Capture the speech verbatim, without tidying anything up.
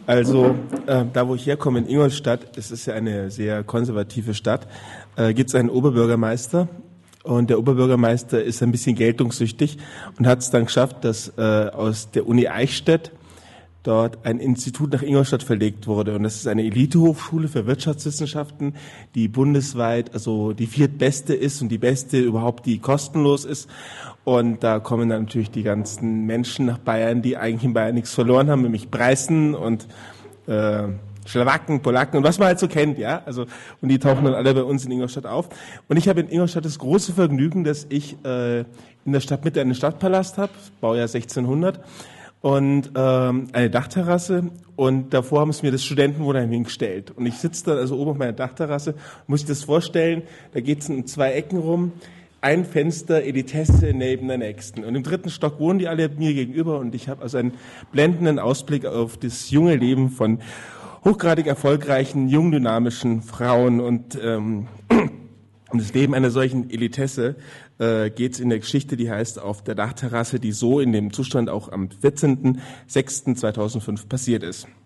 Also äh, da, wo ich herkomme, in Ingolstadt, es ist ja eine sehr konservative Stadt, äh, gibt es einen Oberbürgermeister. Und der Oberbürgermeister ist ein bisschen geltungssüchtig und hat es dann geschafft, dass äh, aus der Uni Eichstätt dort ein Institut nach Ingolstadt verlegt wurde. Und das ist eine Elitehochschule für Wirtschaftswissenschaften, die bundesweit also die viertbeste ist und die beste überhaupt, die kostenlos ist. Und da kommen dann natürlich die ganzen Menschen nach Bayern, die eigentlich in Bayern nichts verloren haben, nämlich Preußen und äh, Schlowaken, Polacken und was man halt so kennt, ja. Also und die tauchen dann alle bei uns in Ingolstadt auf. Und ich habe in Ingolstadt das große Vergnügen, dass ich äh, in der Stadtmitte einen Stadtpalast habe, Baujahr sechzehnhundert, und ähm, eine Dachterrasse. Und davor haben es mir das Studentenwohnheim hingestellt. Und ich sitze dann also oben auf meiner Dachterrasse, muss ich das vorstellen, da geht es in zwei Ecken rum. Ein Fenster, Elitesse neben der nächsten. Und im dritten Stock wohnen die alle mir gegenüber und ich habe also einen blendenden Ausblick auf das junge Leben von hochgradig erfolgreichen, jung dynamischen Frauen und ähm, um das Leben einer solchen Elitesse äh, geht es in der Geschichte, die heißt Auf der Dachterrasse, die so in dem Zustand auch am vierzehnten sechsten zweitausendfünf passiert ist.